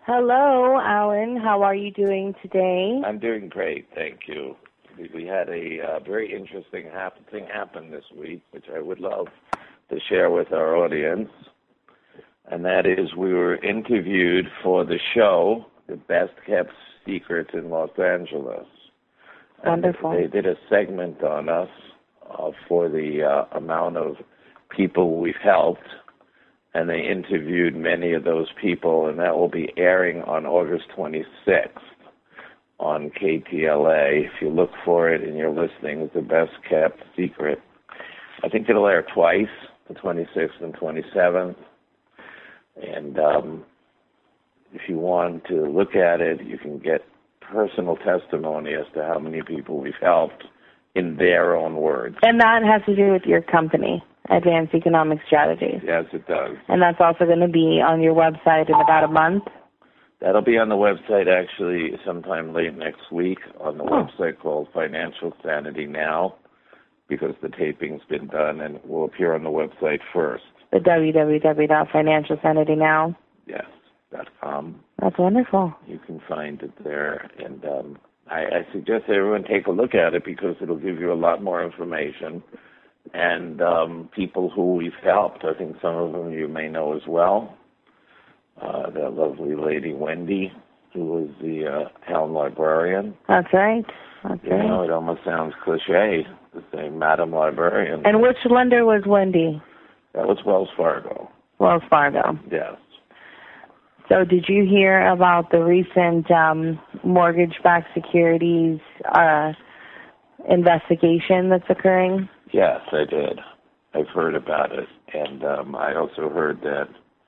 Hello, Alan. How are you doing today? I'm doing great, thank you. We had a very interesting thing happen this week, which I would love to share with our audience. And that is we were interviewed for the show, The Best Kept Secrets in Los Angeles. Wonderful. And they did a segment on us for the amount of people we've helped. And they interviewed many of those people, and that will be airing on August 26th on KTLA. If you look for it and you're listening, it's The Best Kept Secret. I think it'll air twice, the 26th and 27th. And if you want to look at it, you can get personal testimony as to how many people we've helped in their own words. And that has to do with your company, Advanced Economic Strategies. Yes, it does. And that's also going to be on your website in about a month? That'll be on the website actually sometime late next week on the website called Financial Sanity Now, because the taping's been done and will appear on the website first. The www.financialsanitynow? Yes, .com. That's wonderful. You can find it there. And I suggest everyone take a look at it because it'll give you a lot more information. And people who we've helped, I think some of them you may know as well. That lovely lady, Wendy, who was the town librarian. That's right. That's right. You know, it almost sounds cliche to say Madam Librarian. And which lender was Wendy? That was Wells Fargo. Wells Fargo. Yes. So did you hear about the recent mortgage-backed securities investigation that's occurring? Yes, I did. I've heard about it, and I also heard that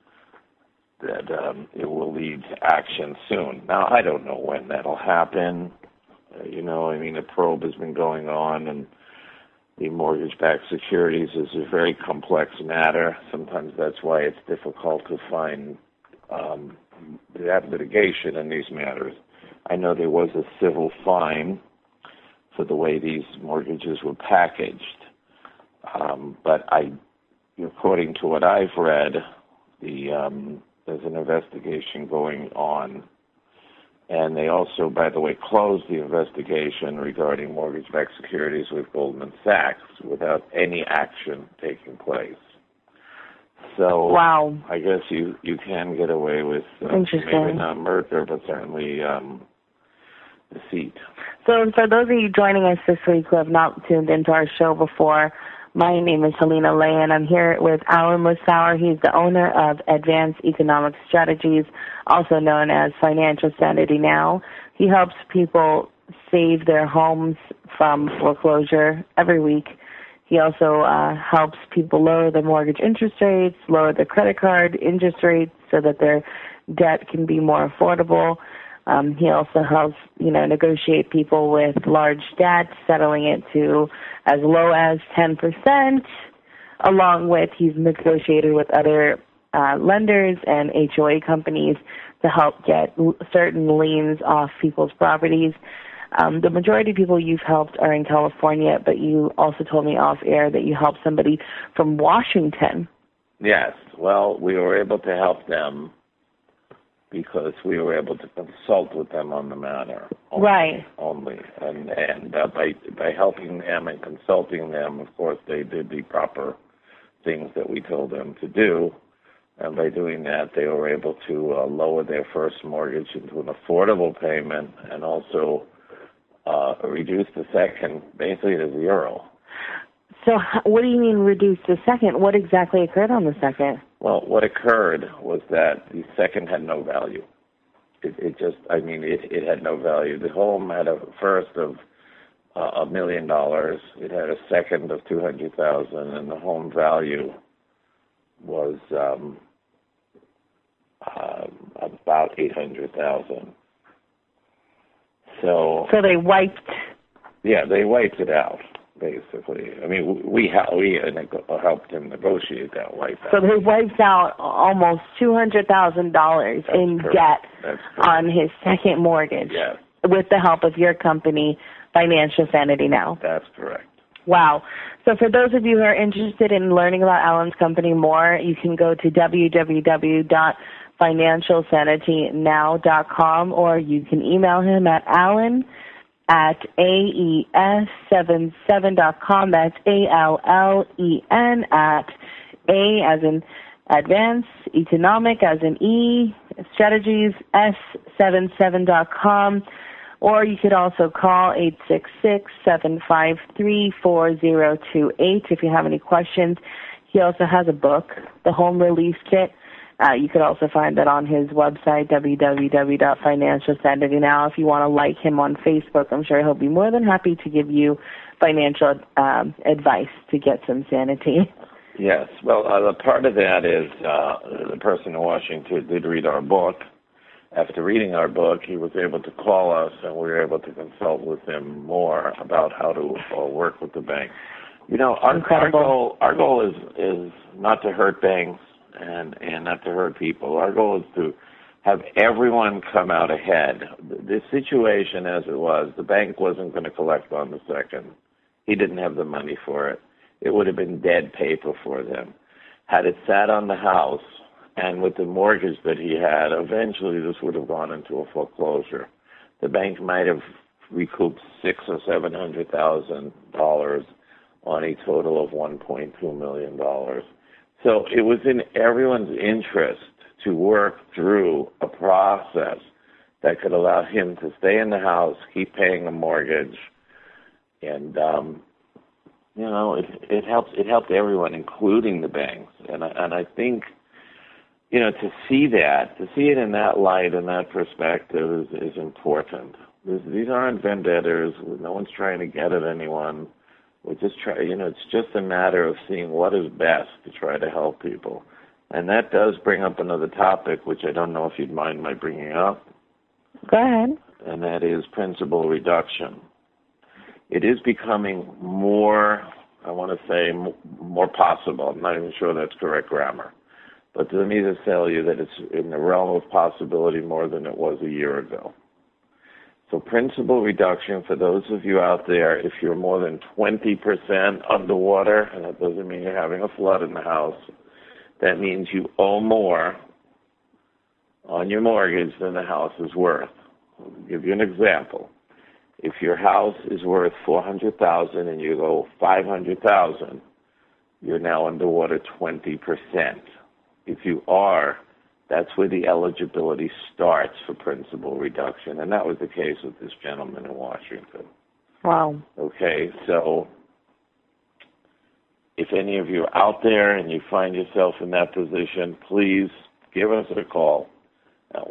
it will lead to action soon. Now, I don't know when that'll happen. A probe has been going on, and the mortgage-backed securities is a very complex matter. Sometimes that's why it's difficult to find that litigation in these matters. I know there was a civil fine for the way these mortgages were packaged. But according to what I've read, there's an investigation going on. And they also, by the way, closed the investigation regarding mortgage-backed securities with Goldman Sachs without any action taking place. So wow. I guess you can get away with maybe not murder, but certainly deceit. So for those of you joining us this week who have not tuned into our show before, my name is Helena Lay, and I'm here with Alan Lissauer. He's the owner of Advanced Economic Strategies, also known as Financial Sanity Now. He helps people save their homes from foreclosure every week. He also helps people lower their mortgage interest rates, lower their credit card interest rates so that their debt can be more affordable. He also helps, negotiate people with large debt, settling it to as low as 10%, along with he's negotiated with other lenders and HOA companies to help get certain liens off people's properties. The majority of people you've helped are in California, but you also told me off air that you helped somebody from Washington. Yes. Well, we were able to help them because we were able to consult with them on the matter. Only. And by helping them and consulting them, of course, they did the proper things that we told them to do. And by doing that, they were able to lower their first mortgage into an affordable payment and also reduce the second basically to zero. So what do you mean reduce the second? What exactly occurred on the second? Well, what occurred was that the second had no value. It had no value. The home had a first of $1 million. It had a second of $200,000, and the home value was about $800,000. So they wiped. Yeah, they wiped it out. Basically, we helped him negotiate that wipeout. So they wiped out almost $200,000 in debt on his second mortgage. Yes. With the help of your company, Financial Sanity Now. That's correct. Wow. So for those of you who are interested in learning about Alan's company more, you can go to www financialsanitynow.com, or you can email him at alen@aes77.com. That's ALLEN at A as in advance, economic as in E, strategies, S77.com. Or you could also call 866-753-4028 if you have any questions. He also has a book, The Home Release Kit. You could also find that on his website, www.financialsanity. Now, if you want to like him on Facebook, I'm sure he'll be more than happy to give you financial advice to get some sanity. Yes. Well, the part of that is the person in Washington did read our book. After reading our book, he was able to call us, and we were able to consult with him more about how to work with the bank. You know, our goal is not to hurt banks and not to hurt people. Our goal is to have everyone come out ahead. The situation as it was, the bank wasn't going to collect on the second. He didn't have the money for it. It would have been dead paper for them. Had it sat on the house, and with the mortgage that he had, eventually this would have gone into a foreclosure. The bank might have recouped $600,000 or $700,000 on a total of $1.2 million. So it was in everyone's interest to work through a process that could allow him to stay in the house, keep paying a mortgage, and it helped everyone, including the banks. And I think, to see it in that light and that perspective is important. These aren't vendettas. No one's trying to get at anyone. We're just it's just a matter of seeing what is best to try to help people. And that does bring up another topic, which I don't know if you'd mind my bringing up. Go ahead. And that is principal reduction. It is becoming more, I want to say, more possible. I'm not even sure that's correct grammar. But let me just tell you that it's in the realm of possibility more than it was a year ago. So principal reduction, for those of you out there, if you're more than 20% underwater, and that doesn't mean you're having a flood in the house, that means you owe more on your mortgage than the house is worth. I'll give you an example. If your house is worth $400,000 and you owe $500,000, you're now underwater 20%. If you are, that's where the eligibility starts for principal reduction, and that was the case with this gentleman in Washington. Wow. Okay, so if any of you are out there and you find yourself in that position, please give us a call at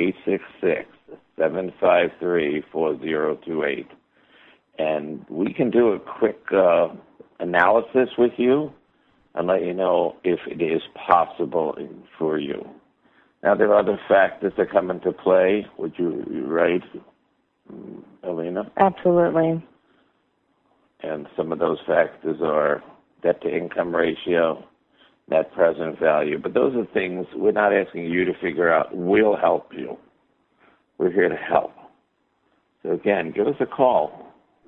1-866-753-4028, and we can do a quick analysis with you and let you know if it is possible for you. Now, there are other factors that come into play. Would you right, Alina? Absolutely. And some of those factors are debt-to-income ratio, net present value. But those are things we're not asking you to figure out. We'll help you. We're here to help. So, again, give us a call,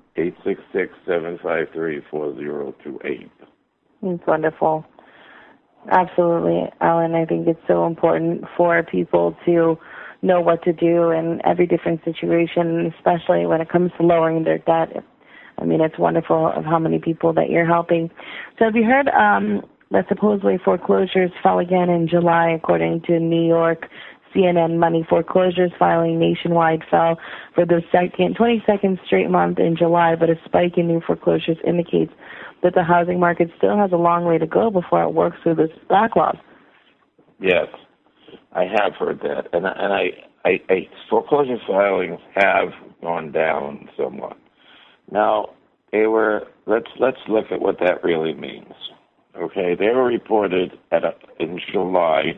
866-753-4028. It's wonderful. Absolutely, Alan. I think it's so important for people to know what to do in every different situation, especially when it comes to lowering their debt. I mean, it's wonderful of how many people that you're helping. So have you heard that supposedly foreclosures fell again in July, according to New York CNN Money? Foreclosures filing nationwide fell for the 22nd straight month in July, but a spike in new foreclosures indicates that the housing market still has a long way to go before it works through this backlog. Yes, I have heard that, and I foreclosure filings have gone down somewhat. Now, let's look at what that really means. Okay, they were reported in July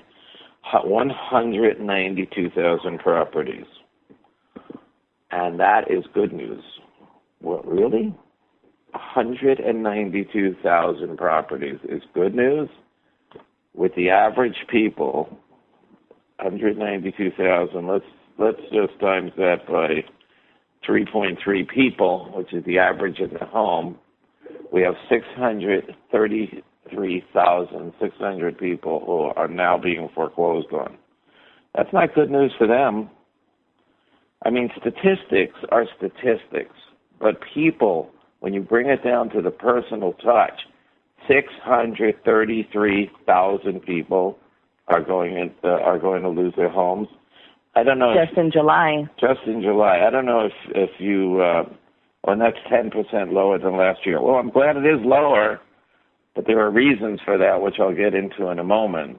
192,000 properties, and that is good news. What, really? 192,000 properties is good news. With the average people, 192,000. Let's just times that by 3.3 people, which is the average in the home. We have 633,600 people who are now being foreclosed on. That's not good news for them. I mean, statistics are statistics, but people, when you bring it down to the personal touch, 633,000 people are going to lose their homes. I don't know. Just in July. Just in July. I don't know if you, and that's 10% lower than last year. Well, I'm glad it is lower, but there are reasons for that, which I'll get into in a moment.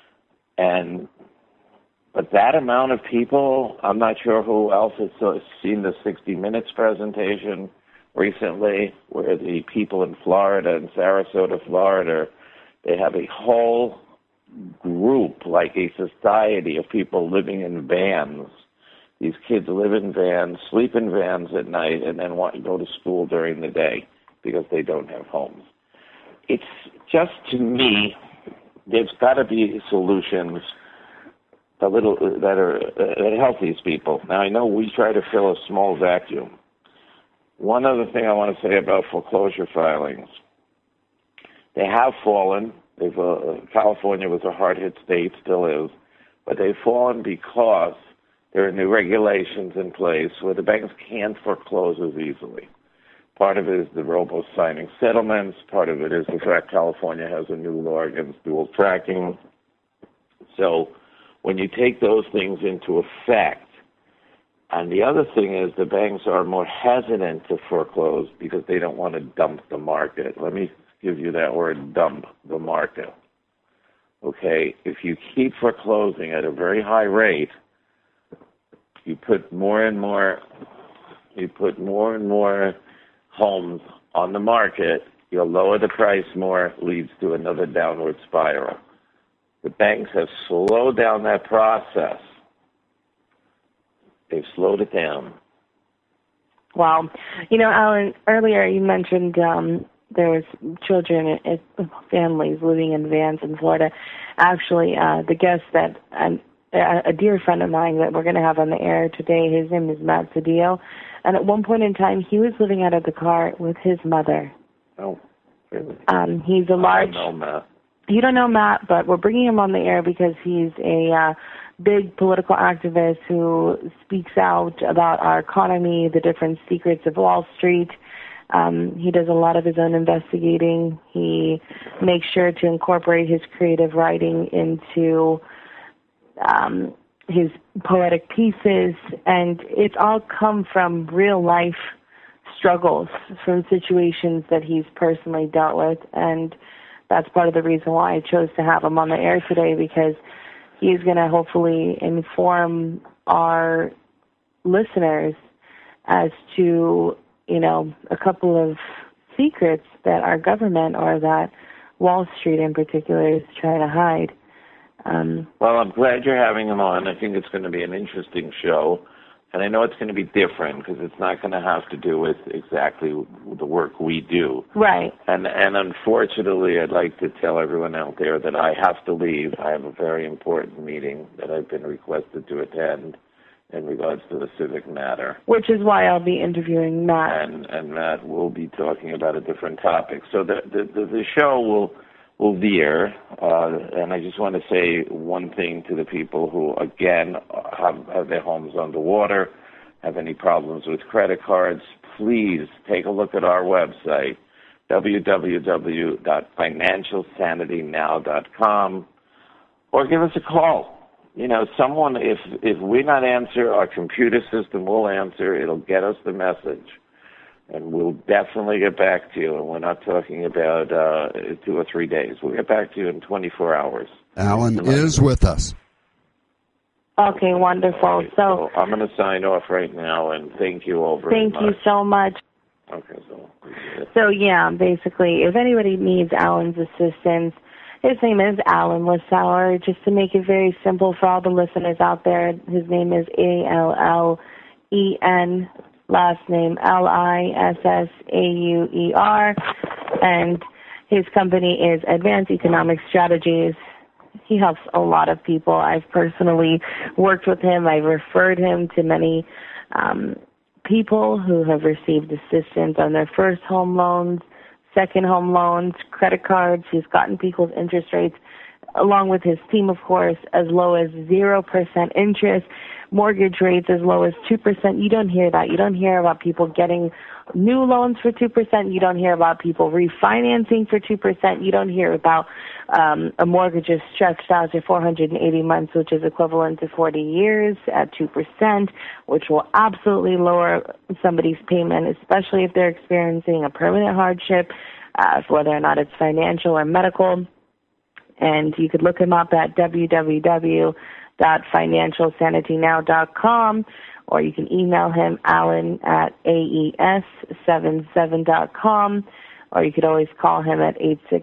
But that amount of people, I'm not sure who else has seen the 60 Minutes presentation recently, where the people in Florida, in Sarasota, Florida, they have a whole group, like a society of people living in vans. These kids live in vans, sleep in vans at night, and then want to go to school during the day because they don't have homes. It's just, to me, there's got to be solutions that help these people. Now, I know we try to fill a small vacuum. One other thing I want to say about foreclosure filings. They have fallen. California was a hard-hit state, still is, but they've fallen because there are new regulations in place where the banks can't foreclose as easily. Part of it is the robo-signing settlements. Part of it is the fact California has a new law against dual tracking. So when you take those things into effect, and the other thing is the banks are more hesitant to foreclose because they don't want to dump the market. Let me give you that word, dump the market. Okay, if you keep foreclosing at a very high rate, you put more and more homes on the market, you'll lower the price more, leads to another downward spiral. The banks have slowed down that process. They've slowed it down. Wow. Alan, earlier you mentioned there was children, families living in vans in Florida. Actually, the guest that a dear friend of mine that we're going to have on the air today, his name is Matt Cedillo, and at one point in time, he was living out of the car with his mother. Oh, really? He's a large... I don't know Matt. You don't know Matt, but we're bringing him on the air because he's a big political activist who speaks out about our economy, the different secrets of Wall Street. He does a lot of his own investigating. He makes sure to incorporate his creative writing into his poetic pieces, and it's all come from real life struggles, from situations that he's personally dealt with, and that's part of the reason why I chose to have him on the air today, because he's going to hopefully inform our listeners as to, a couple of secrets that our government, or that Wall Street in particular, is trying to hide. Well, I'm glad you're having him on. I think it's going to be an interesting show. And I know it's going to be different because it's not going to have to do with exactly the work we do. Right. And unfortunately, I'd like to tell everyone out there that I have to leave. I have a very important meeting that I've been requested to attend in regards to the civic matter. Which is why I'll be interviewing Matt. And Matt will be talking about a different topic. So the show will veer, and I just want to say one thing to the people who, again, have their homes underwater, have any problems with credit cards. Please take a look at our website, www.financialsanitynow.com, or give us a call. Someone, if we not answer, our computer system will answer. It'll get us the message. And we'll definitely get back to you. And we're not talking about 2 or 3 days. We'll get back to you in 24 hours. Alan is with us. Okay, wonderful. So I'm going to sign off right now, and thank you all very much. Thank you so much. Okay, So, yeah, basically, if anybody needs Alan's assistance, his name is Alan Lissauer. Just to make it very simple for all the listeners out there, his name is Allen, last name Lissauer, and his company is Advanced Economic Strategies. He helps a lot of people. I've personally worked with him. I've referred him to many people who have received assistance on their first home loans, second home loans, credit cards. He's gotten people's interest rates along with his team, of course, as low as 0% interest, mortgage rates as low as 2%. You don't hear that. You don't hear about people getting new loans for 2%. You don't hear about people refinancing for 2%. You don't hear about a mortgage is stretched out to 480 months, which is equivalent to 40 years at 2%, which will absolutely lower somebody's payment, especially if they're experiencing a permanent hardship, whether or not it's financial or medical. And you could look him up at www.financialsanitynow.com, or you can email him, Alan, at aes77.com, or you could always call him at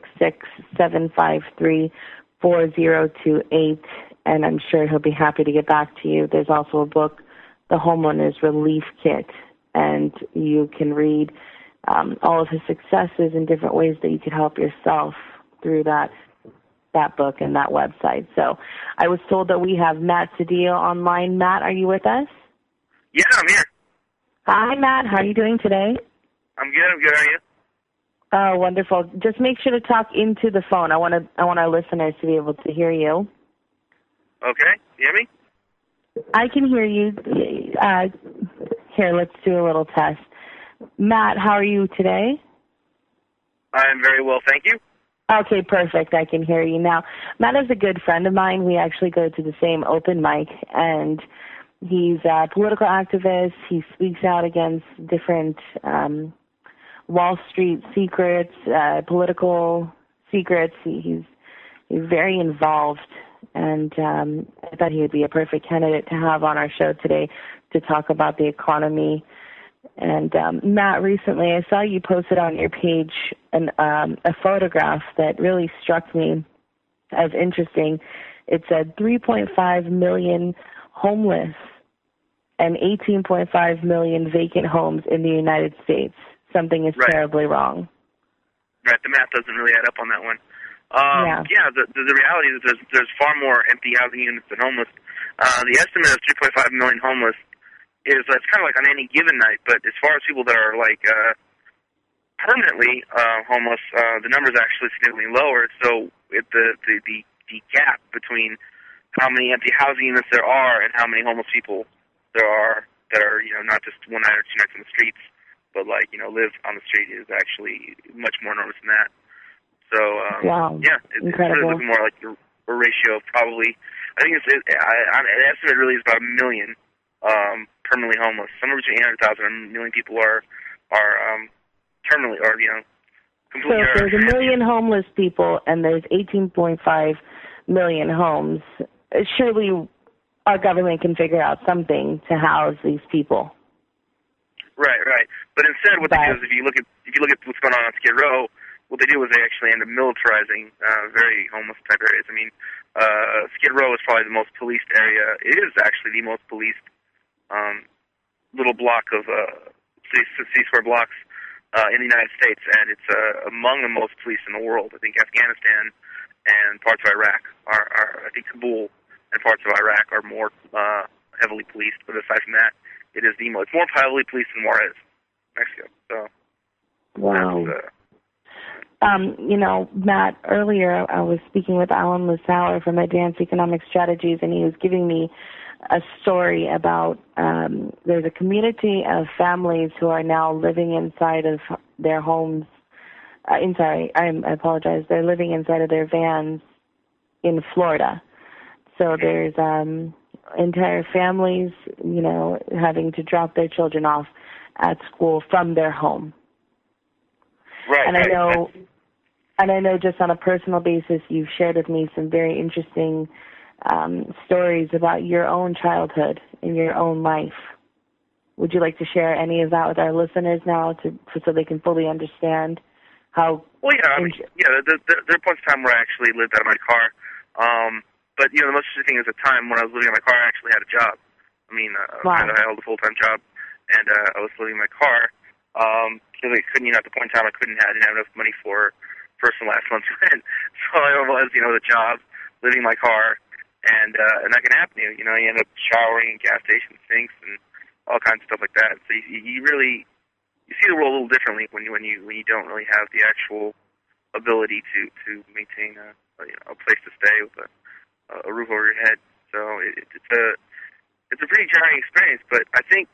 866-753-4028, and I'm sure he'll be happy to get back to you. There's also a book, The Homeowner's Relief Kit, and you can read all of his successes and different ways that you could help yourself through that book and that website. So I was told that we have Matt Cedillo online. Matt, are you with us? Yeah, I'm here. Hi, Matt. How are you doing today? I'm good. How are you? Oh, wonderful. Just make sure to talk into the phone. I want our listeners to be able to hear you. Okay. You hear me? I can hear you. Here, let's do a little test. Matt, how are you today? I'm very well, thank you. Okay, perfect. I can hear you now. Matt is a good friend of mine. We actually go to the same open mic, and he's a political activist. He speaks out against different Wall Street secrets, political secrets. He's very involved, and I thought he would be a perfect candidate to have on our show today to talk about the economy. And Matt, recently I saw you posted on your page a photograph that really struck me as interesting. It said 3.5 million homeless and 18.5 million vacant homes in the United States. Something is terribly wrong. Right, the math doesn't really add up on that one. The reality is there's far more empty housing units than homeless. The estimate of 3.5 million homeless it's kind of like on any given night, but as far as people that are permanently homeless, the number is actually significantly lower. So the gap between how many empty housing units there are and how many homeless people there are that are not just one night or two nights on the streets, but live on the street is actually much more enormous than that. So it's really looking more like a ratio of probably. I think the estimate really is about 1 million. Permanently homeless. Somewhere between 800,000 and 1 million people are terminally or completely. So if there's 1 million homeless people and there's 18.5 million homes, surely our government can figure out something to house these people. Right. But instead, what they do is if you look at what's going on Skid Row, what they do is they actually end up militarizing very homeless type areas. I mean, Skid Row is probably the most policed area. It is actually the most policed little block of C-square blocks in the United States, and it's among the most policed in the world. I think Afghanistan and parts of Iraq I think Kabul and parts of Iraq are more heavily policed, but aside from that, it's more heavily policed than Juarez, Mexico. So, wow. Matt, earlier I was speaking with Alan Musauer from Advanced Economic Strategies, and he was giving me a story about there's a community of families who are now living inside of their homes. I apologize. They're living inside of their vans in Florida. So there's entire families, having to drop their children off at school from their home. Right. And I know just on a personal basis, you've shared with me some very interesting stories about your own childhood and your own life. Would you like to share any of that with our listeners now, so they can fully understand how? Well, there are points in time where I actually lived out of my car. But the most interesting thing is the time when I was living in my car, I actually had a job. I mean, I held a full-time job, and I was living in my car because I couldn't. At the point in time, I didn't have enough money for first and last month's rent. So I was, the job, living in my car. And that can happen to you. You end up showering in gas station sinks and all kinds of stuff like that. So you see the world a little differently when you don't really have the actual ability to maintain a place to stay with a roof over your head. So it's a pretty jarring experience. But I think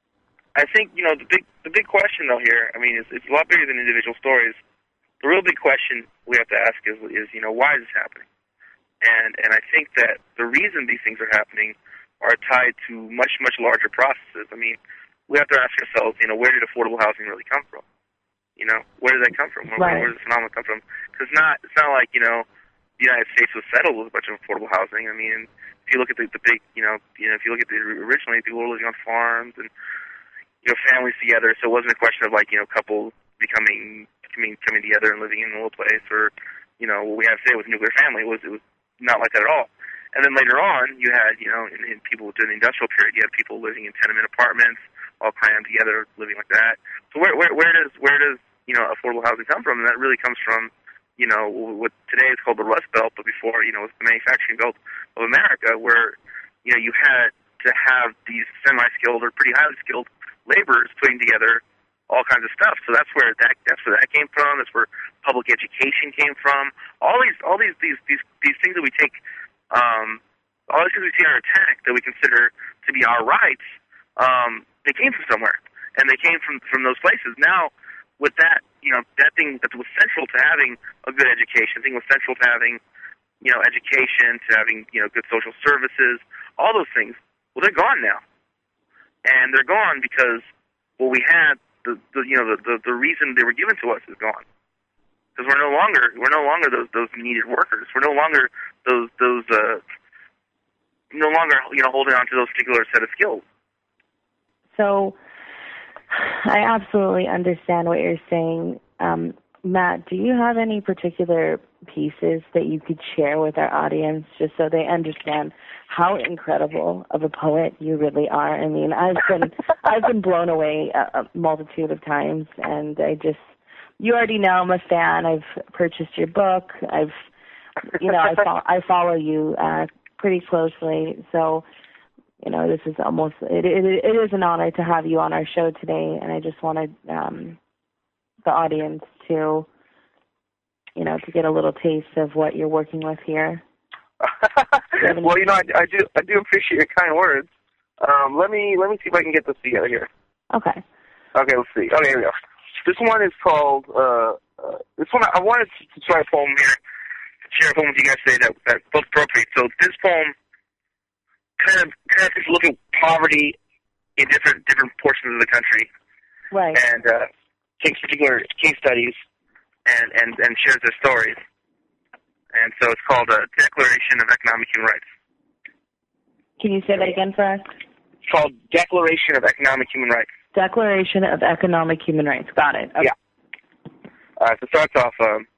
the big question though here, I mean, it's a lot bigger than individual stories. The real big question we have to ask is why is this happening? And I think that the reason these things are happening are tied to much larger processes. I mean, we have to ask ourselves, where did affordable housing really come from? Where did that come from? Right. Where does the phenomenon come from? Because it's not like, the United States was settled with a bunch of affordable housing. I mean, if you look at the big, if you look at originally, people were living on farms and, families together. So it wasn't a question of couples coming together and living in a little place, or, what we have today with nuclear family. It was not like that at all. And then later on, you had, in people during the industrial period, you had people living in tenement apartments, all crammed together, living like that. So where does affordable housing come from? And that really comes from, what today is called the Rust Belt, but before, was the manufacturing belt of America, where, you had to have these semi-skilled or pretty highly skilled laborers putting together all kinds of stuff. So that's where that came from. That's where public education came from. All these things that we take, all these things we see on our attack that we consider to be our rights, they came from somewhere, and they came from those places. Now, with that, that thing that was central to having a good education, thing was central to having, education, to having, good social services, all those things. Well, they're gone now, and they're gone because what we had, the reason they were given to us is gone. Because we're no longer those needed workers. We're no longer holding on to those particular set of skills. So I absolutely understand what you're saying. Matt, do you have any particular pieces that you could share with our audience just so they understand how incredible of a poet you really are? I mean, I've been blown away a multitude of times, and you already know I'm a fan. I've purchased your book. I follow you pretty closely. So, this is it is an honor to have you on our show today, and I just wanted the audience to get a little taste of what you're working with here. Well, I do appreciate your kind words. Let me see if I can get this together here. Okay. Okay, let's see. Okay, here we go. This one is called, I wanted to try a poem here, share a poem with you guys today that felt appropriate. So this poem kind of takes a look at poverty in different portions of the country. Right. And takes particular case studies and shares their stories. And so it's called a Declaration of Economic Human Rights. Can you say that again for us? It's called Declaration of Economic Human Rights. Declaration of Economic Human Rights. Got it. Okay. Yeah. So it starts off,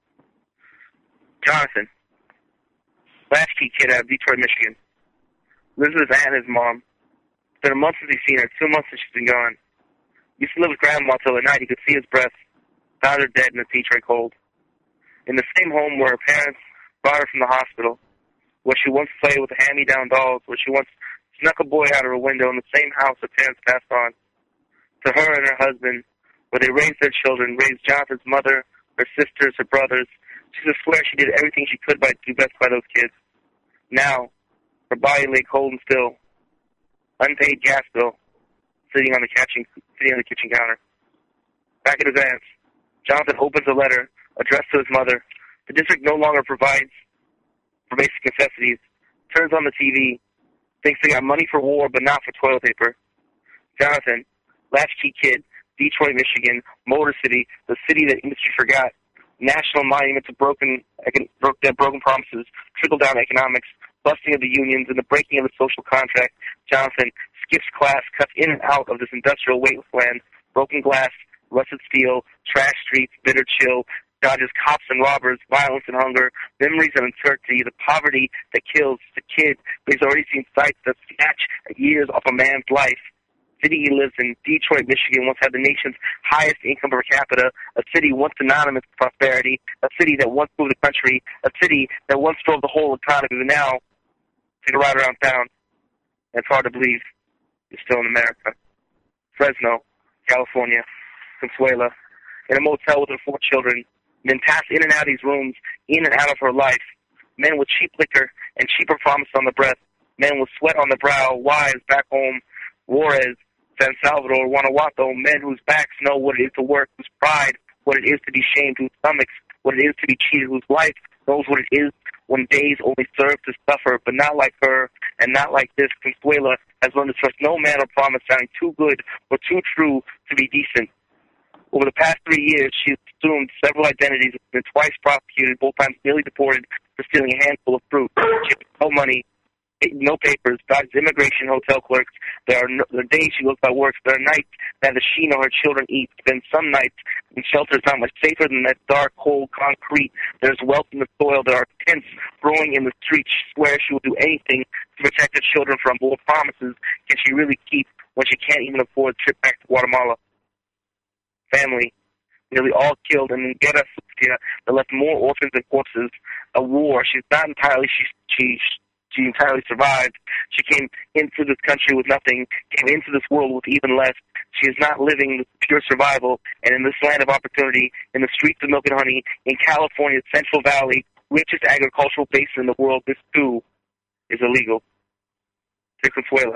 Jonathan, latchkey kid out of Detroit, Michigan, lives with his aunt and his mom. It's been a month since he's seen her, 2 months since she's been gone. Used to live with Grandma till at night he could see his breath. Found her dead in the Detroit cold. In the same home where her parents brought her from the hospital, where she once played with the hand-me-down dolls, where she once snuck a boy out of her window, in the same house her parents passed on. To her and her husband, where they raised their children, raised Jonathan's mother, her sisters, her brothers. She just swear she did everything she could to do best by those kids. Now, her body lay cold and still. Unpaid gas bill, sitting on the kitchen counter. Back at his aunt's, Jonathan opens a letter addressed to his mother. The district no longer provides for basic necessities. Turns on the TV. Thinks they got money for war, but not for toilet paper. Jonathan, latchkey kid, Detroit, Michigan, Motor City, the city that industry forgot. National monument to broken promises, trickle-down economics, busting of the unions, and the breaking of the social contract. Jonathan skips class, cuts in and out of this industrial wasteland, broken glass, rusted steel, trash streets, bitter chill, dodges cops and robbers, violence and hunger, memories of uncertainty, the poverty that kills the kid, but he's already seen sights that snatch years off a man's life. City he lives in, Detroit, Michigan, once had the nation's highest income per capita, a city once synonymous with prosperity, a city that once moved the country, a city that once drove the whole economy, but now take a ride around town, and it's hard to believe you're still in America. Fresno, California, Consuela, in a motel with her 4 children, men pass in and out of these rooms, in and out of her life. Men with cheap liquor and cheaper promise on the breath. Men with sweat on the brow, wives back home, Juarez, San Salvador, Guanajuato, men whose backs know what it is to work, whose pride, what it is to be shamed, whose stomachs, what it is to be cheated, whose life knows what it is when days only serve to suffer, but not like her, and not like this. Consuela has learned to trust no man or promise sounding too good or too true to be decent. Over the past 3 years, she has assumed several identities, been twice prosecuted, both times nearly deported for stealing a handful of fruit. She has no money, no papers, dodges immigration hotel clerks. There are days she looks at work. There are nights neither she nor her children eat. Then some nights when shelter is not much safer than that dark, cold concrete. There's wealth in the soil. There are tents growing in the streets. She swears she will do anything to protect her children from. But what promises can she really keep when she can't even afford a trip back to Guatemala? Family, nearly all killed, and in Guerra Sucia, that left more orphans and corpses. A war. She's not entirely. She entirely survived. She came into this country with nothing, came into this world with even less. She is not living pure survival, and in this land of opportunity, in the streets of milk and honey, in California's Central Valley, richest agricultural basin in the world, this too is illegal. To Consuela,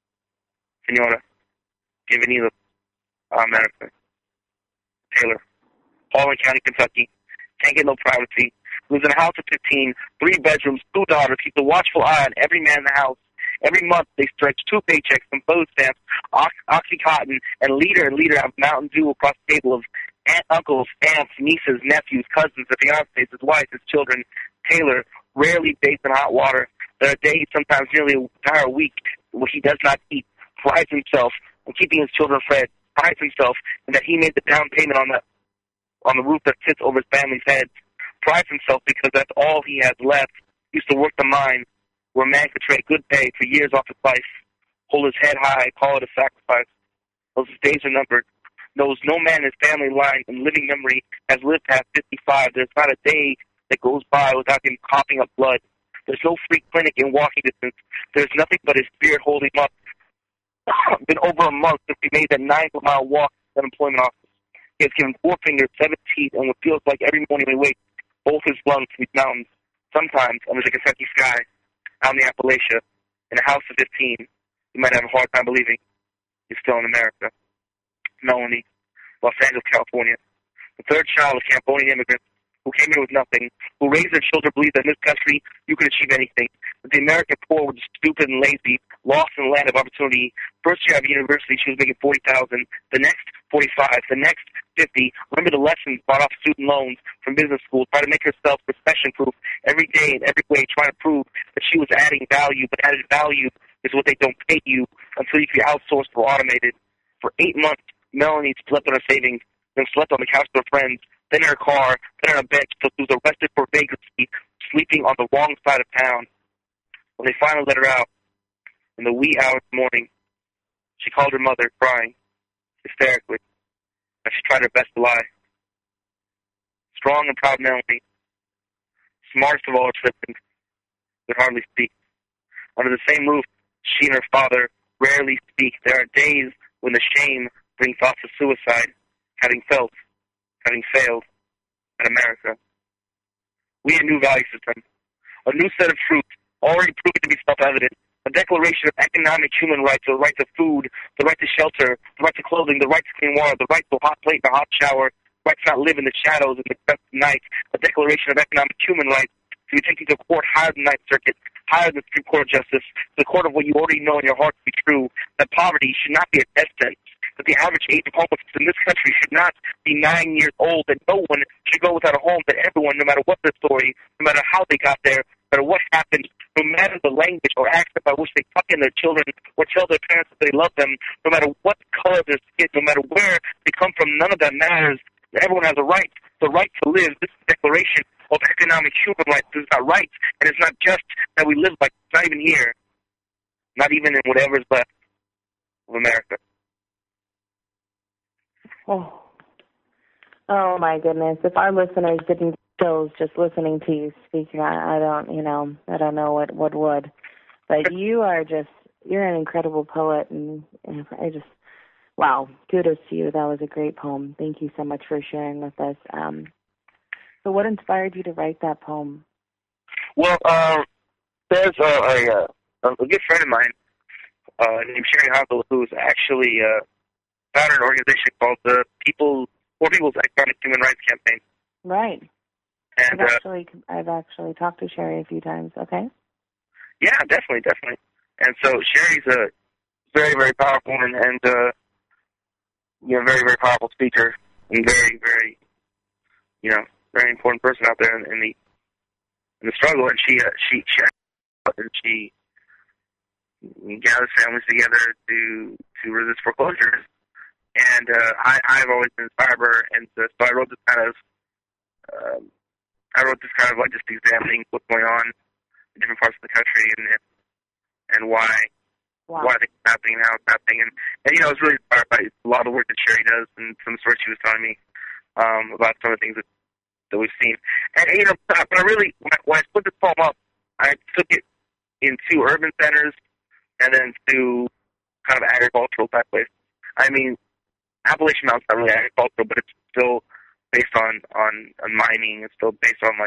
Senora, Bienvenido a America. Taylor, Harlan County, Kentucky. Can't get no privacy. Lives in a house of 15, 3 bedrooms, 2 daughters. Keeps a watchful eye on every man in the house. Every month they stretch 2 paychecks, some food stamps, Oxycontin, and liter of Mountain Dew across the table of uncles, aunts, nieces, nephews, cousins, their fiancés, his wife, his children. Taylor rarely bathes in hot water. There are days, sometimes nearly an entire week, where he does not eat. Prides himself on keeping his children fed. Prides himself in that he made the down payment on the roof that sits over his family's heads. Prides himself because that's all he has left. He used to work the mine where a man could trade good pay for years off his life, hold his head high, call it a sacrifice. Those days are numbered. Knows no man in his family line in living memory has lived past 55. There's not a day that goes by without him coughing up blood. There's no free clinic in walking distance. There's nothing but his spirit holding him up. Been over a month since he made that 9-mile walk to the unemployment office. He has given 4 fingers, 7 teeth, and what feels like every morning when he wakes, both his lungs to these mountains. Sometimes under the Kentucky sky, out in the Appalachia, in a house of 15, you might have a hard time believing he's still in America. Melanie, Los Angeles, California, the 3rd child of Cambodian immigrants who came here with nothing, who raised their children to believe that in this country you can achieve anything. But the American poor were just stupid and lazy, lost in the land of opportunity. First year of university, she was making $40,000. The next, 45. The next, 50. Remember the lessons bought off student loans from business school. Try to make herself recession-proof every day in every way, trying to prove that she was adding value. But added value is what they don't pay you until you can be outsourced or automated. For 8 months, Melanie slept on her savings, then slept on the couch with her friends, then in her car, then on a bench until she was arrested for vagrancy, sleeping on the wrong side of town. When they finally let her out, in the wee hours of the morning, she called her mother, crying, hysterically, and she tried her best to lie. Strong and proud Melanie, smartest of all her siblings, could hardly speak. Under the same roof, she and her father rarely speak. There are days when the shame brings thoughts of suicide, having failed at America. We had a new value system, a new set of truths, already proven to be self-evident, a declaration of economic human rights, the right to food, the right to shelter, the right to clothing, the right to clean water, the right to a hot plate and a hot shower, the right to not live in the shadows in the depths of night, a declaration of economic human rights to be taken to court higher than Ninth Circuit, higher than the Supreme Court of Justice, the court of what you already know in your heart to be true, that poverty should not be a death sentence, that the average age of homelessness in this country should not be 9 years old, that no one should go without a home, that everyone, no matter what their story, no matter how they got there, no matter what happened, no matter the language or accent by which they tuck in their children or tell their parents that they love them, no matter what color their skin, no matter where they come from, none of that matters. Everyone has a right, the right to live. This declaration of economic human rights is not right, and it's not just that we live like it's not even here, not even in whatever is left of America. Oh my goodness! If our listeners didn't get chills just listening to you speaking, I don't know what would. But you're an incredible poet, and wow, kudos to you. That was a great poem. Thank you so much for sharing with us. So what inspired you to write that poem? Well, there's a good friend of mine named Sherry Hovel who's actually founded an organization called the Poor People's Economic Human Rights Campaign. Right. And I've actually talked to Sherry a few times. Okay. Yeah, definitely. And so Sherry's a very, very powerful woman and very, very powerful speaker and very, very, very important person out there in the struggle. And she gathers families together to resist foreclosures. And I've always been inspired by her, and so I wrote this kind of like just examining what's going on in different parts of the country and why things are happening, how it's happening, and I was really inspired by a lot of the work that Sherry does and some stories she was telling me about some of the things that we've seen. And but I really when I split this poem up, I took it in 2 urban centers and then 2 kind of agricultural type places. I mean, Appalachian Mountain's not really agricultural, but it's still based on mining. It's still based on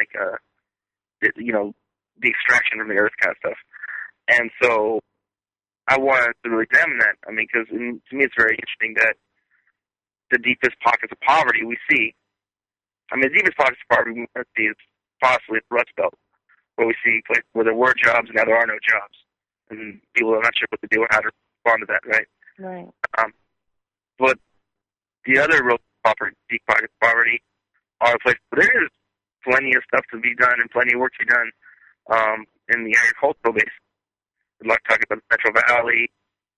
the extraction from the earth kind of stuff. And so I wanted to really examine that. I mean, because to me it's very interesting that the deepest pockets of poverty we see. I mean, the deepest pockets of poverty we see is possibly the Rust Belt, where we see places where there were jobs and now there are no jobs, and people are not sure what to do or how to respond to that. Right. Right. But the other real deep pockets of poverty are places where there is plenty of stuff to be done and plenty of work to be done in the agricultural base. We'd like to talk about the Central Valley,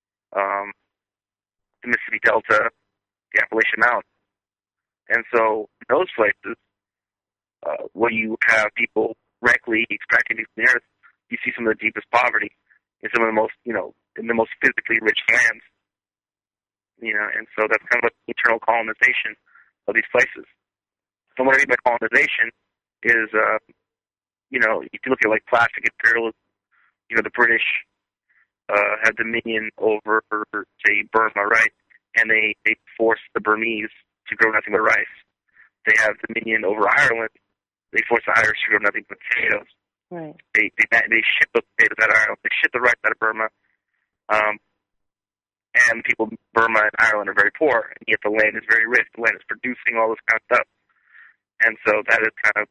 the Mississippi Delta, the Appalachian Mountains. And so in those places where you have people directly extracting things from the earth, you see some of the deepest poverty in some of the most, in the most physically rich lands. And so that's kind of an internal colonization of these places. So what I mean by colonization is, if you look at like plastic imperialism, the British had dominion over, say, Burma, right? And they forced the Burmese to grow nothing but rice. They have dominion over Ireland. They forced the Irish to grow nothing but potatoes. Right. They ship those potatoes out of Ireland. They ship the rice out of Burma. And people in Burma and Ireland are very poor, and yet the land is very rich. The land is producing all this kind of stuff. And so that is kind of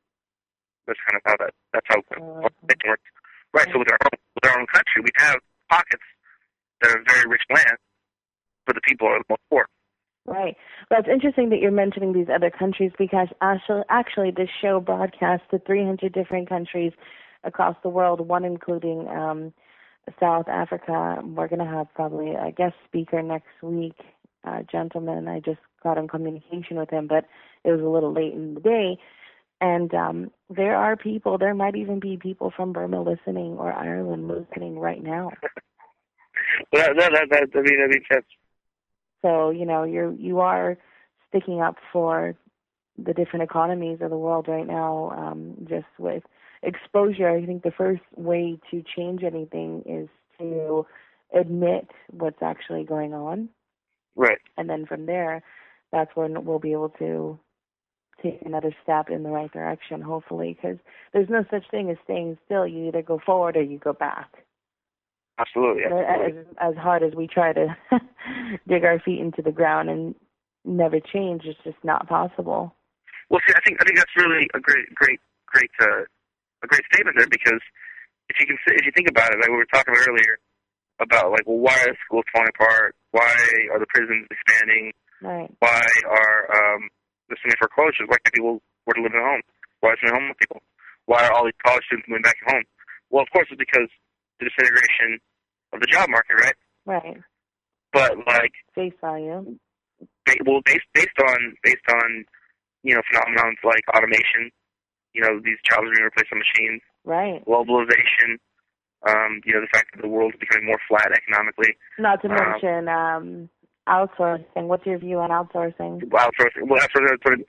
how that's how it works. Right. So with our own country, we have pockets that are very rich land, but the people are the most poor. Right. Well, it's interesting that you're mentioning these other countries because actually this show broadcasts to 300 different countries across the world, one including South Africa. We're going to have probably a guest speaker next week, gentleman. I just got in communication with him, but it was a little late in the day. And there might even be people from Burma listening or Ireland listening right now. Well, that makes sense. So, you are sticking up for the different economies of the world right now, just with exposure. I think the first way to change anything is to admit what's actually going on. Right. And then from there, that's when we'll be able to take another step in the right direction, hopefully, because there's no such thing as staying still. You either go forward or you go back. Absolutely. As hard as we try to dig our feet into the ground and never change, it's just not possible. Well, see, I think that's really a great statement there, because if you think about it, like we were talking about earlier about why are schools falling apart? Why are the prisons expanding? Right. Why are there's so many foreclosures? Why can't people afford to live at home? Why are so many homeless people? Why are all these college students moving back home? Well, of course, it's because the disintegration of the job market, right? Right. But face value. Based on phenomenons like automation, these jobs are being replaced by machines. Right. Globalization, the fact that the world is becoming more flat economically. Not to mention outsourcing. What's your view on outsourcing? Outsourcing. Well, outsourcing.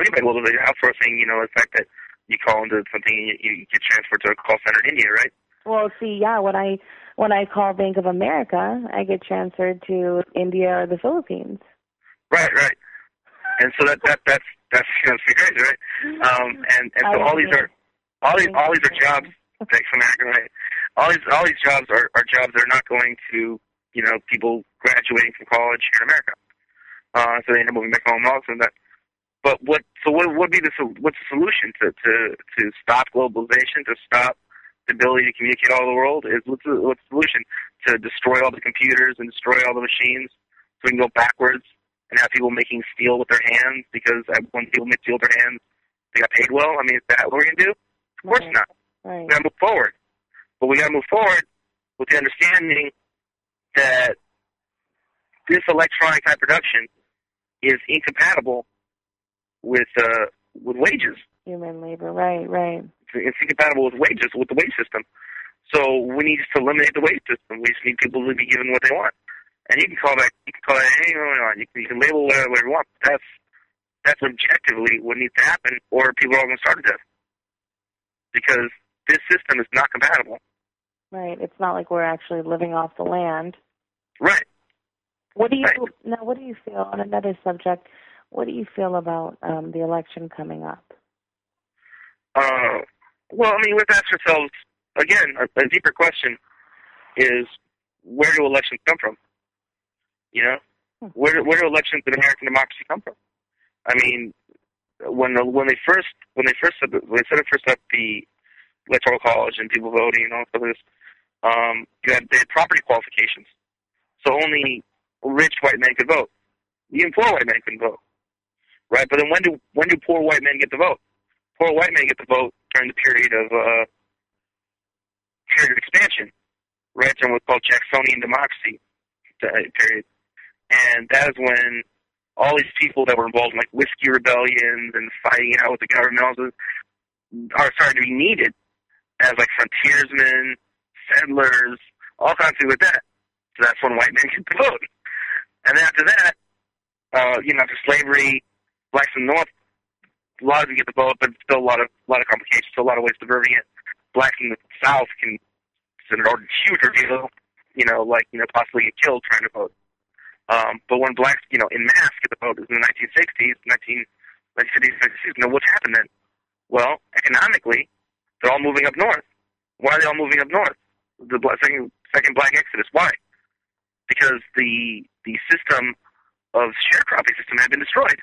The fact that you call into something and you get transferred to a call center in India, right? Well, see, yeah, when I call Bank of America, I get transferred to India or the Philippines. Right. And so that's pretty crazy, right? And so all these are jobs. Thanks for asking, right? All these jobs are jobs that are not going to people graduating from college here in America. So they end up moving back home also. And that. But what would be what's the solution to stop globalization, to stop the ability to communicate all over the world? What's the solution? To destroy all the computers and destroy all the machines so we can go backwards and have people making steel with their hands, because when people make steel with their hands, they got paid well? I mean, is that what we're going to do? Of course not. Right. We got to move forward. But we got to move forward with the understanding that this electronic type production is incompatible with wages. Human labor, right. It's incompatible with wages, with the wage system. So we need to eliminate the wage system. We just need people to be given what they want. And you can call that anything you want. You can label whatever you want. That's objectively what needs to happen, or people are all going to starve to death. Because this system is not compatible. Right. It's not like we're actually living off the land. Right. What do you feel on another subject? What do you feel about the election coming up? Well, I mean, we have to ask ourselves, again, a deeper question is, where do elections come from? Where do elections in American democracy come from? I mean, when they first set up the Electoral College and people voting and all stuff like this, they had property qualifications. So only rich white men could vote. Even poor white men couldn't vote. Right? But then when do poor white men get to vote? Poor white men get to vote during the period of expansion, right? During what's called Jacksonian democracy period. And that is when all these people that were involved in like whiskey rebellions and fighting out with the government also are starting to be needed as like frontiersmen, settlers, all kinds of things like that. So that's when white men get to vote. And then after that, after slavery, blacks in the North, a lot of them get the vote, but still a lot of complications, still a lot of ways diverting it. Blacks in the South can consider a huge ordeal, possibly get killed trying to vote. But when blacks, in mass get the vote, it was in the 1960s, 1960s. What's happened then? Well, economically, they're all moving up north. Why are they all moving up north? The second black exodus. Why? Because the system of sharecropping system had been destroyed.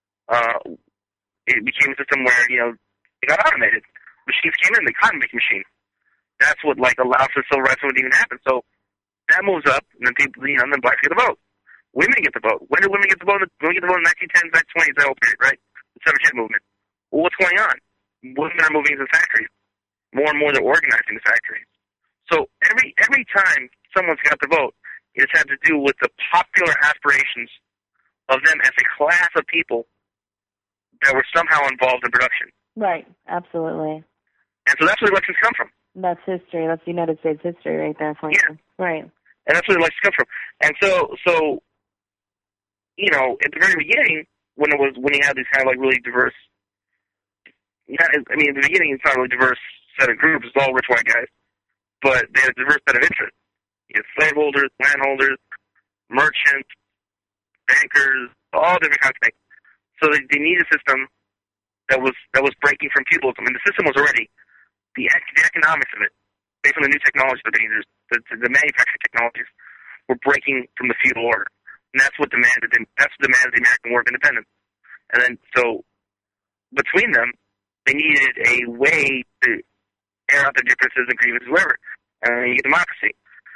It became a system where, it got automated. Machines came in, the cotton making machine. That's what allowed for civil rights to even happen. So that moves up, and then people, and then blacks get the vote. Women get the vote. When did women get the vote? Women get the vote in the 1910s, 1920s, that whole period, right? The suffragette movement. Well, what's going on? Women are moving into the factories. More and more, they're organizing the factories. So every time someone's got the vote, it's had to do with the popular aspirations of them as a class of people that were somehow involved in production. Right, absolutely. And so that's where elections come from. That's history. That's United States history right there for you. Yeah. Right. And that's where elections come from. And so at the very beginning, when you had these kind of really diverse, in the beginning it's not a really diverse set of groups. It's all rich white guys, but they had a diverse set of interests. You had slaveholders, landholders, merchants, bankers, all different kinds of things. So they needed a system that was breaking from feudalism. And the system was already the economics of it, based on the new technologies that they used, the manufacturing technologies, were breaking from the feudal order. And that's what demanded the American War of Independence. And then so between them, they needed a way to air out the differences and grievances, whatever, and you get democracy.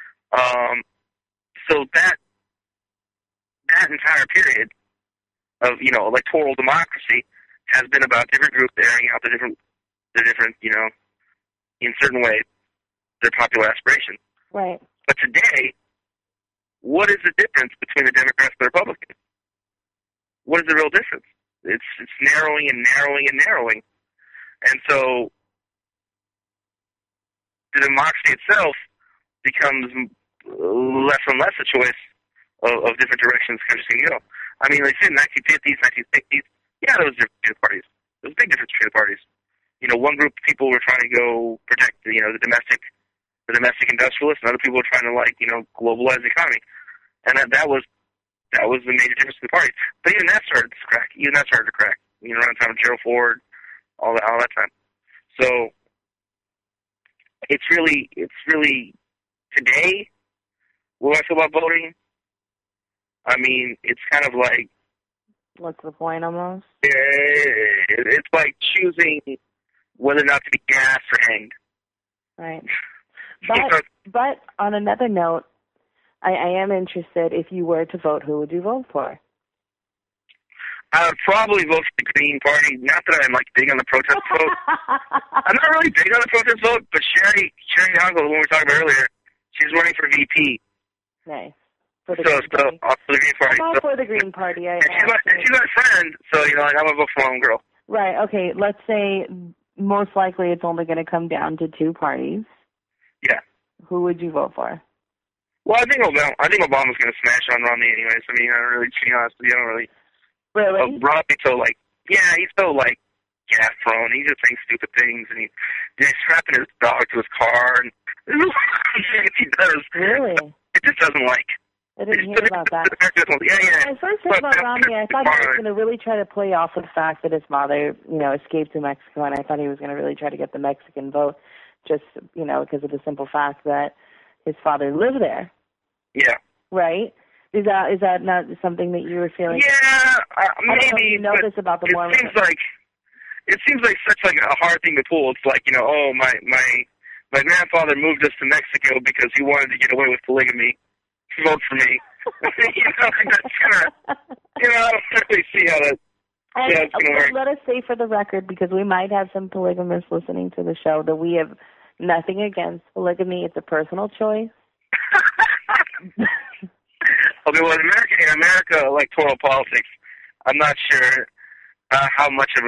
So that entire period of electoral democracy has been about different groups airing out the different in certain ways their popular aspirations. Right. But today, what is the difference between the Democrats and the Republicans? What is the real difference? It's narrowing and narrowing and narrowing. And so the democracy itself becomes less and less a choice of different directions countries can go. I mean, like in the 1950s, 1960s, yeah, there was different between the parties. There was a big difference between the parties. One group of people were trying to go protect, the domestic industrialists, and other people were trying to globalize the economy. And that was That was the major difference in the party. But even that started to crack. Around the time of Gerald Ford, all that time. So it's really today. What do I feel about voting? I mean, it's kind of like, what's the point almost? It's like choosing whether or not to be gassed or hanged. Right. But on another note, I am interested, if you were to vote, who would you vote for? I would probably vote for the Green Party. Not that I'm like big on the protest vote. I'm not really big on the protest vote, but Sherry Hongo, the one we were talking about earlier, she's running for VP. Nice. For the Green Party. I'm all for the Green Party. She's my friend, so I'm gonna vote for my own girl. Right. Okay. Let's say most likely it's only going to come down to two parties. Yeah. Who would you vote for? Well, I think Obama's going to smash on Romney anyways. I mean, to be honest with you, I don't really. Really? Romney's so he's so gas prone. He just saying stupid things, and he's strapping his dog to his car, and he does. Really? It just doesn't like. I didn't hear about that. Yeah. When I first heard about Romney, I thought he was going to really try to play off of the fact that his father, escaped to Mexico, and I thought he was going to really try to get the Mexican vote, just, because of the simple fact that his father lived there. Yeah. Right? Is that not something that you were feeling? Yeah, maybe. I don't know if you know this about the Mormons. It seems like such a hard thing to pull. It's like, my grandfather moved us to Mexico because he wanted to get away with polygamy. Vote for me. That's gonna, I don't really see how that. It's gonna work. Let us say for the record, because we might have some polygamists listening to the show, that we have nothing against polygamy. It's a personal choice. Okay, well, in America, like total politics, I'm not sure how much of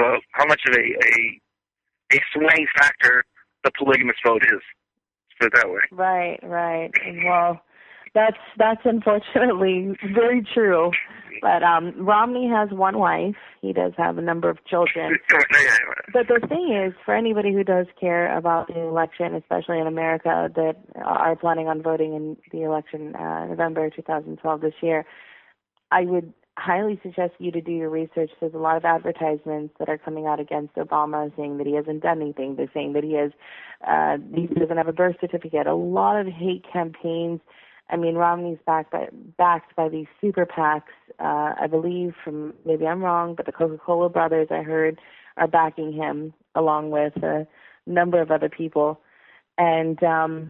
a swing factor the polygamous vote is. Let's put it that way. Right. Well, that's unfortunately very true. But Romney has one wife. He does have a number of children. But the thing is, for anybody who does care about the election, especially in America, that are planning on voting in the election November 2012 this year, I would highly suggest you to do your research. There's a lot of advertisements that are coming out against Obama, saying that he hasn't done anything. They're saying that he doesn't have a birth certificate. A lot of hate campaigns. I mean, Romney's backed by these super PACs, I believe, from, maybe I'm wrong, but the Coca-Cola brothers, I heard, are backing him, along with a number of other people. And I'm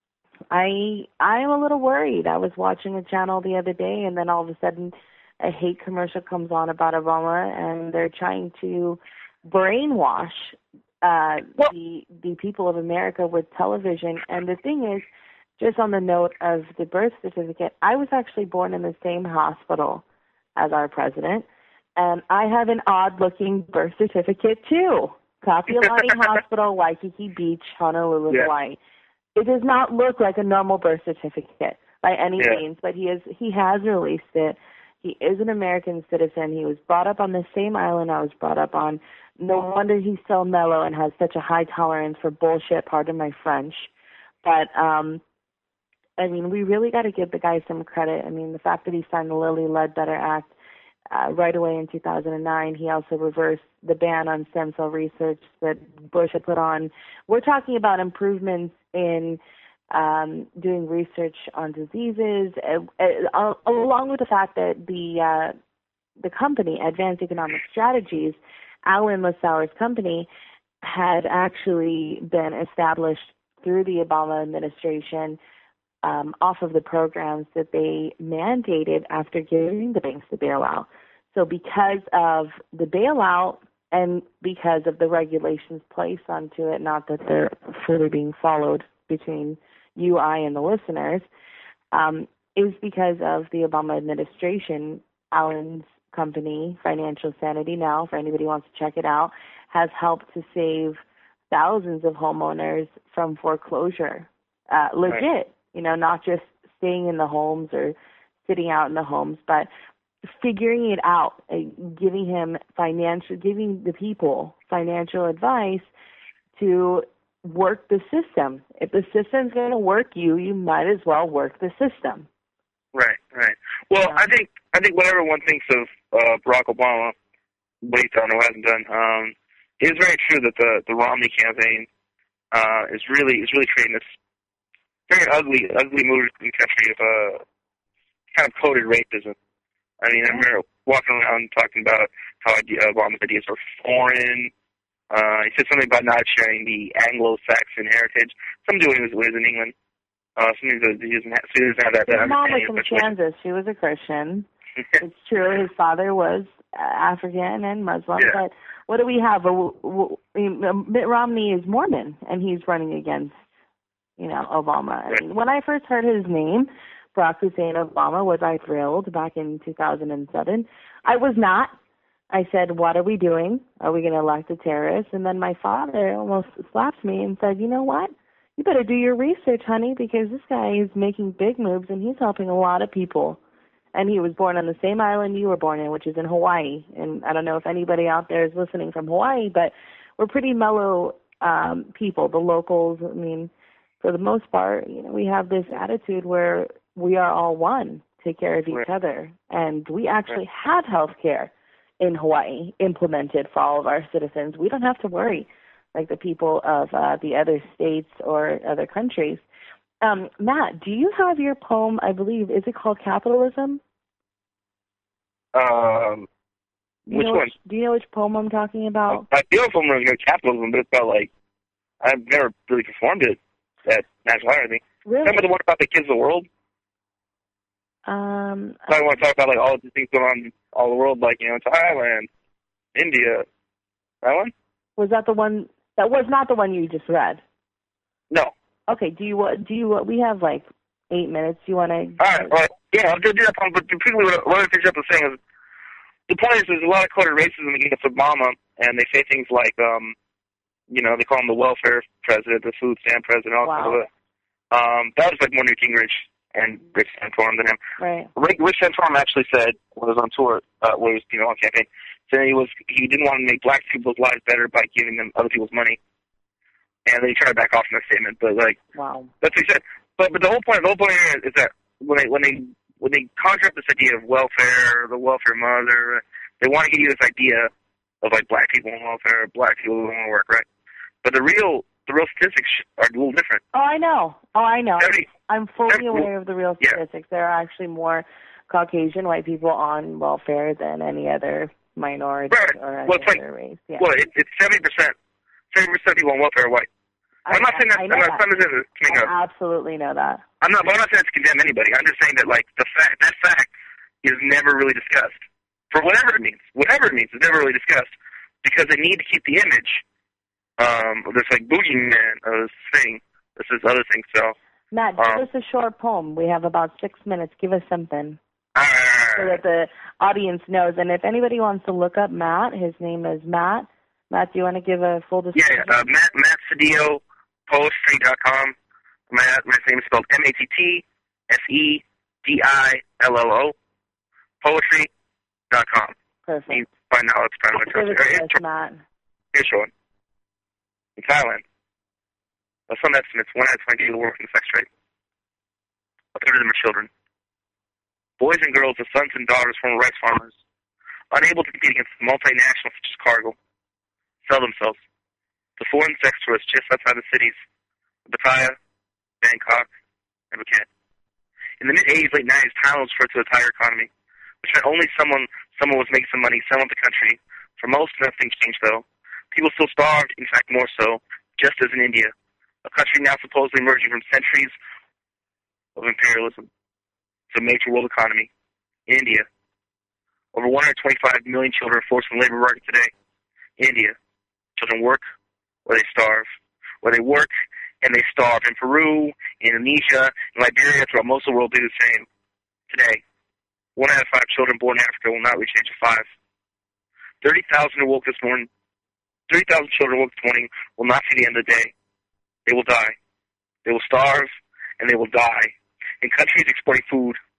a little worried. I was watching a channel the other day, and then all of a sudden a hate commercial comes on about Obama, and they're trying to brainwash the people of America with television. And the thing is, just on the note of the birth certificate, I was actually born in the same hospital as our president, and I have an odd-looking birth certificate, too. Kapiolani Hospital, Waikiki Beach, Honolulu, Hawaii. It does not look like a normal birth certificate by any means, but he has released it. He is an American citizen. He was brought up on the same island I was brought up on. No wonder he's so mellow and has such a high tolerance for bullshit, pardon my French. But, I mean, we really got to give the guy some credit. I mean, the fact that he signed the Lilly Ledbetter Act right away in 2009, he also reversed the ban on stem cell research that Bush had put on. We're talking about improvements in doing research on diseases, along with the fact that the company, Advanced Economic Strategies, Alan Mossauer's company, had actually been established through the Obama administration off of the programs that they mandated after giving the banks the bailout. So because of the bailout and because of the regulations placed onto it, not that they're fully being followed between you, I, and the listeners, is because of the Obama administration. Alan's company, Financial Sanity Now, for anybody who wants to check it out, has helped to save thousands of homeowners from foreclosure. Legit. Right. Not just staying in the homes or sitting out in the homes, but figuring it out, giving the people financial advice to work the system. If the system's going to work you might as well work the system. Right, right. Well, Yeah. I think whatever one thinks of Barack Obama, what he's done or hasn't done, it is very true that the Romney campaign is really creating this very ugly mood in the country of kind of coded racism. I mean, I remember walking around talking about how Obama's ideas are foreign. He said something about not sharing the Anglo-Saxon heritage. Something to do with in England. Something that he doesn't have that. His mom was from Kansas. She was a Christian. It's true. His father was African and Muslim. Yeah. But what do we have? Mitt Romney is Mormon, and he's running against, Obama. I mean, when I first heard his name, Barack Hussein Obama, was I thrilled back in 2007? I was not. I said, what are we doing? Are we going to elect a terrorist? And then my father almost slapped me and said, you know what? You better do your research, honey, because this guy is making big moves and he's helping a lot of people. And he was born on the same island you were born in, which is in Hawaii. And I don't know if anybody out there is listening from Hawaii, but we're pretty mellow people, the locals. I mean, for the most part, we have this attitude where we are all one, take care of each other. And we actually have health care in Hawaii implemented for all of our citizens. We don't have to worry like the people of the other states or other countries. Matt, do you have your poem, I believe, is it called Capitalism? Which one? Do you know which poem I'm talking about? I feel from Capitalism, but it's about I've never really performed it at National Honor Thing. Really? Remember the one about the kids of the world? I want to talk about all the things going on in all the world, Thailand, India. That one? Was that the one? That was not the one you just read. No. Okay. We have 8 minutes. Do you want to? All right. Yeah, I'll go do that one. But particularly, one of the things I was saying is the point is there's a lot of coded racism against Obama, and they say things like, they call him the welfare president, the food stamp president, all kinds of it. That was more Newt Gingrich and Rick Santorum than him. Right. Rick Santorum actually said when he was on tour, when he was on campaign, said he didn't want to make black people's lives better by giving them other people's money, and then he tried to back off from that statement. But wow, that's what he said. But the whole point here is that when they conjure up this idea of welfare, the welfare mother, they want to give you this idea of black people on welfare, black people who want to work, right? But the real statistics are a little different. Oh, I know. I'm fully aware of the real statistics. There are actually more Caucasian white people on welfare than any other minority or any other race. Yeah. Well, it's 70%. 70% of people on welfare are white. I'm not saying that. I absolutely know that. I'm not saying that to condemn anybody. I'm just saying that that fact is never really discussed. For whatever it means, it's never really discussed because they need to keep the image. This boogeyman of this thing. This is other thing. So Matt, give us a short poem. We have about 6 minutes. Give us something so that the audience knows. And if anybody wants to look up Matt, his name is Matt. Matt, do you want to give a full description? Yeah, Matt Cedillo, poetry.com. My name is spelled MattSedillo, poetry.com. Perfect. You can find out it's kind of Matt. Here's one. In Thailand, by some estimates, 1 out of 20 people work in the sex trade. A third of them are children. Boys and girls are sons and daughters from rice farmers, unable to compete against multinationals such as Cargill, sell themselves to foreign sex tourists just outside the cities of Pattaya, Bangkok, and Phuket. In the mid-'80s, late '90s, Thailand was referred to a tiger economy, which meant only someone was making some money selling the country. For most, nothing changed, though. People still starved, in fact more so, just as in India, a country now supposedly emerging from centuries of imperialism. It's a major world economy. In India, over 125 million children are forced in the labor market today. In India, children work or they starve, or they work and they starve. In Peru, Indonesia, and Liberia, throughout most of the world, do the same. Today, 1 out of 5 children born in Africa will not reach the age of 5. 30,000 who woke this morning. 30,000 children woke this morning will not see the end of the day. They will die. They will starve, and they will die. In countries exporting food,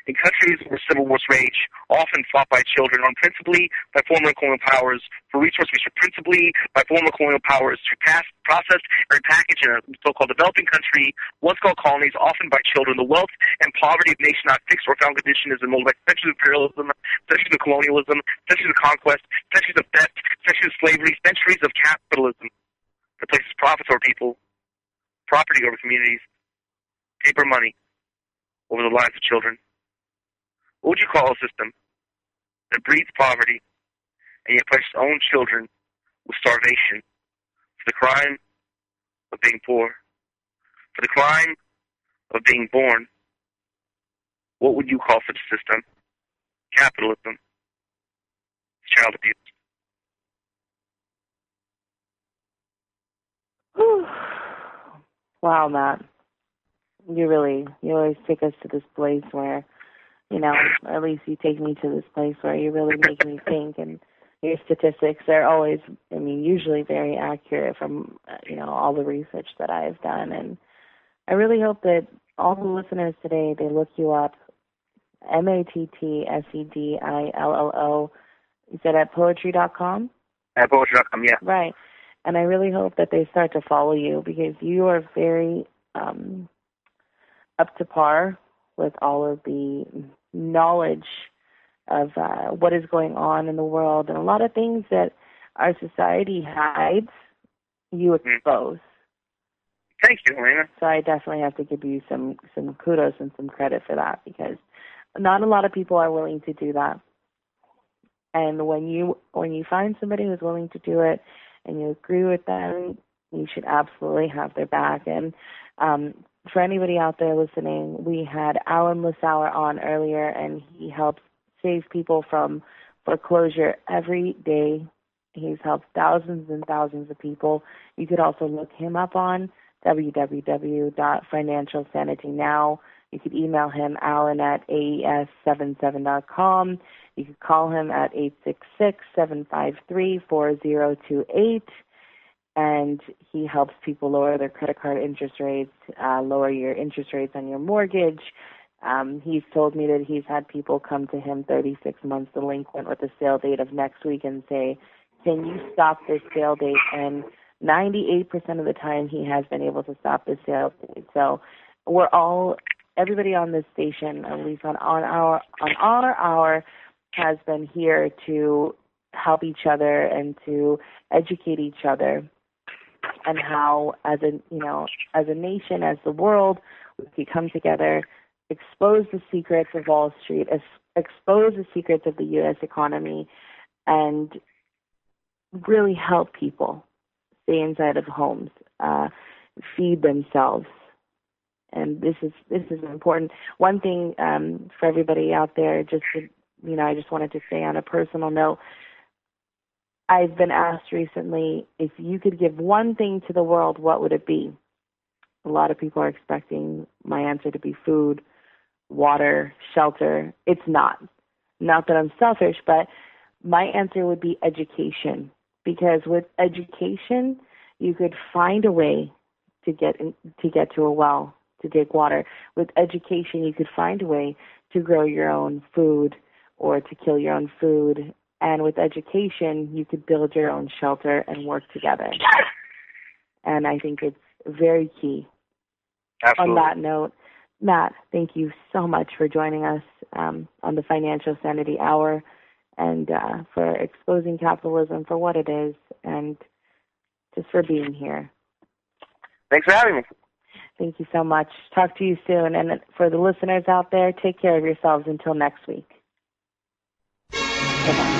in countries where civil wars rage, often fought by children, run principally by former colonial powers for resource research, principally by former colonial powers to process or repackage in a so-called developing country, once called colonies, often by children. The wealth and poverty of nation not fixed or found condition is molded by centuries of imperialism, centuries of colonialism, centuries of conquest, centuries of theft, centuries of slavery, centuries of capitalism that places profits over people, property over communities, paper money over the lives of children. What would you call a system that breeds poverty and yet punishes its own children with starvation for the crime of being poor, for the crime of being born? What would you call such a system? Capitalism. It's child abuse. Wow, Matt. You always take us to this place where, or at least you take me to this place where you really make me think, and your statistics are always, usually very accurate from, all the research that I've done. And I really hope that all the listeners today, they look you up, MattSedillo. You said at poetry.com? At poetry.com, yeah. Right. And I really hope that they start to follow you, because you are very up to par with all of the knowledge of what is going on in the world, and a lot of things that our society hides, you expose. Thank you, Elena. So I definitely have to give you some kudos and some credit for that, because not a lot of people are willing to do that. And when you find somebody who's willing to do it and you agree with them, you should absolutely have their back. And for anybody out there listening, we had Alan Lissauer on earlier, and he helps save people from foreclosure every day. He's helped thousands and thousands of people. You could also look him up on www.financialsanitynow. You could email him, Alan, at aes77.com. You could call him at 866-753-4028. And he helps people lower their credit card interest rates, lower your interest rates on your mortgage. He's told me that he's had people come to him 36 months delinquent with a sale date of next week and say, can you stop this sale date? And 98% of the time he has been able to stop the sale date. So everybody on this station, at least on our hour, has been here to help each other and to educate each other, and how, as a nation, as the world, we could come together, expose the secrets of Wall Street, expose the secrets of the U.S. economy, and really help people stay inside of homes, feed themselves. And this is important. One thing for everybody out there, I just wanted to say on a personal note, I've been asked recently, if you could give one thing to the world, what would it be? A lot of people are expecting my answer to be food, water, shelter. It's not. Not that I'm selfish, but my answer would be education. Because with education, you could find a way to get to a well, to take water. With education, you could find a way to grow your own food or to kill your own food. And with education, you could build your own shelter and work together. And I think it's very key. Absolutely. On that note, Matt, thank you so much for joining us on the Financial Sanity Hour, and for exposing capitalism for what it is, and just for being here. Thanks for having me. Thank you so much. Talk to you soon. And for the listeners out there, take care of yourselves until next week. Bye-bye.